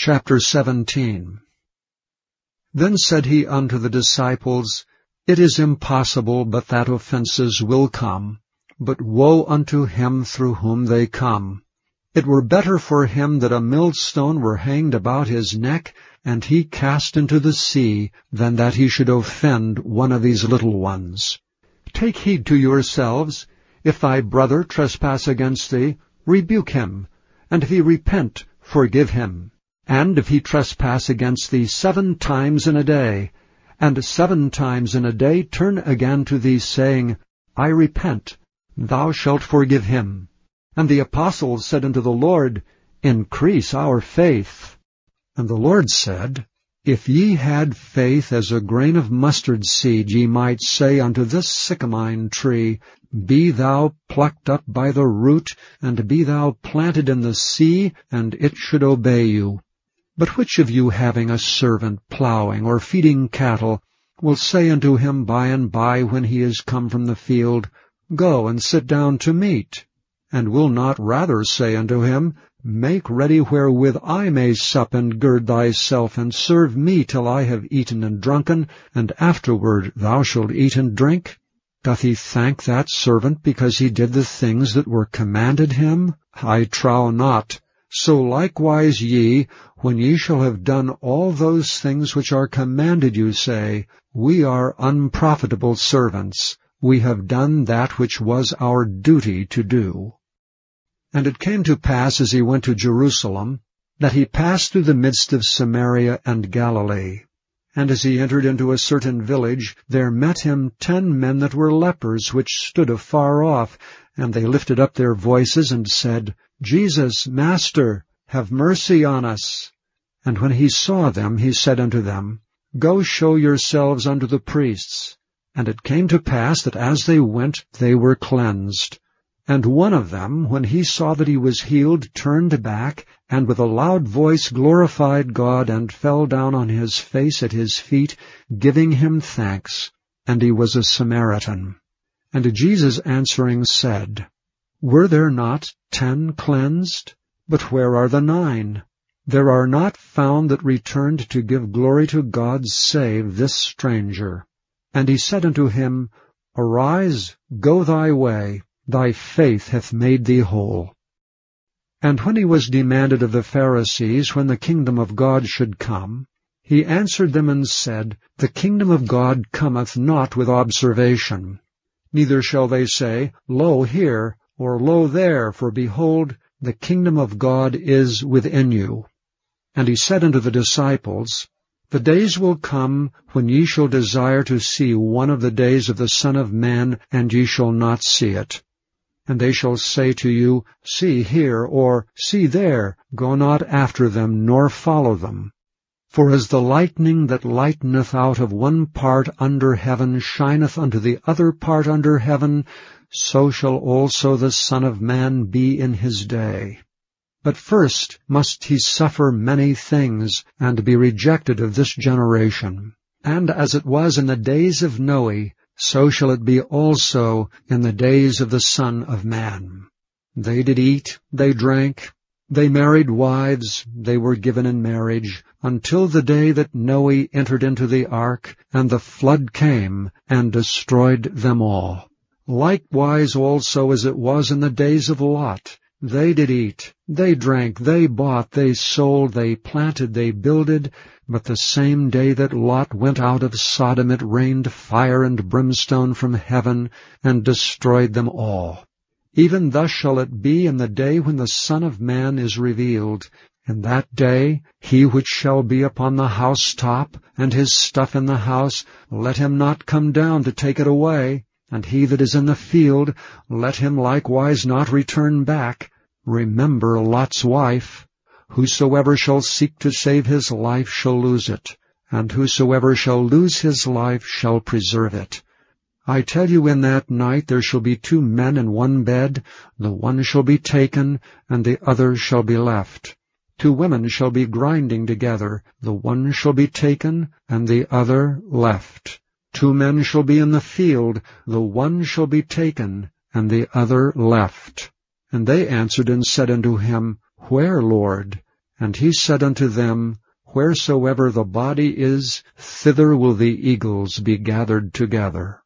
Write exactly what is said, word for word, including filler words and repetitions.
Chapter seventeen. Then said he unto the disciples, It is impossible but that offenses will come, but woe unto him through whom they come. It were better for him that a millstone were hanged about his neck, and he cast into the sea, than that he should offend one of these little ones. Take heed to yourselves. If thy brother trespass against thee, rebuke him, and if he repent, forgive him. And if he trespass against thee seven times in a day, and seven times in a day turn again to thee, saying, I repent, thou shalt forgive him. And the apostles said unto the Lord, Increase our faith. And the Lord said, If ye had faith as a grain of mustard seed, ye might say unto this sycamine tree, Be thou plucked up by the root, and be thou planted in the sea, and it should obey you. But which of you, having a servant plowing or feeding cattle, will say unto him by and by when he is come from the field, Go and sit down to meat? And will not rather say unto him, Make ready wherewith I may sup, and gird thyself, and serve me till I have eaten and drunken, and afterward thou shalt eat and drink? Doth he thank that servant because he did the things that were commanded him? I trow not. So likewise ye, when ye shall have done all those things which are commanded you, say, We are unprofitable servants. We have done that which was our duty to do. And it came to pass, as he went to Jerusalem, that he passed through the midst of Samaria and Galilee. And as he entered into a certain village, there met him ten men that were lepers, which stood afar off, and they lifted up their voices and said, Jesus, Master, have mercy on us. And when he saw them, he said unto them, Go show yourselves unto the priests. And it came to pass that as they went, they were cleansed. And one of them, when he saw that he was healed, turned back, and with a loud voice glorified God, and fell down on his face at his feet, giving him thanks. And he was a Samaritan. And Jesus answering said, Were there not ten cleansed? But where are the nine? There are not found that returned to give glory to God, save this stranger. And he said unto him, Arise, go thy way. Thy faith hath made thee whole. And when he was demanded of the Pharisees when the kingdom of God should come, he answered them and said, The kingdom of God cometh not with observation. Neither shall they say, Lo here, or Lo there, for behold, the kingdom of God is within you. And he said unto the disciples, The days will come when ye shall desire to see one of the days of the Son of Man, and ye shall not see it. And they shall say to you, See here, or See there, go not after them, nor follow them. For as the lightning that lighteneth out of one part under heaven shineth unto the other part under heaven, so shall also the Son of Man be in his day. But first must he suffer many things, and be rejected of this generation. And as it was in the days of Noe, so shall it be also in the days of the Son of Man. They did eat, they drank, they married wives, they were given in marriage, until the day that Noe entered into the ark, and the flood came, and destroyed them all. Likewise also as it was in the days of Lot. They did eat, they drank, they bought, they sold, they planted, they builded, but the same day that Lot went out of Sodom it rained fire and brimstone from heaven, and destroyed them all. Even thus shall it be in the day when the Son of Man is revealed. In that day he which shall be upon the housetop, and his stuff in the house, let him not come down to take it away. And he that is in the field, let him likewise not return back. Remember Lot's wife. Whosoever shall seek to save his life shall lose it, and whosoever shall lose his life shall preserve it. I tell you, in that night there shall be two men in one bed, the one shall be taken, and the other shall be left. Two women shall be grinding together, the one shall be taken, and the other left. Two men shall be in the field, the one shall be taken, and the other left. And they answered and said unto him, Where, Lord? And he said unto them, Wheresoever the body is, thither will the eagles be gathered together.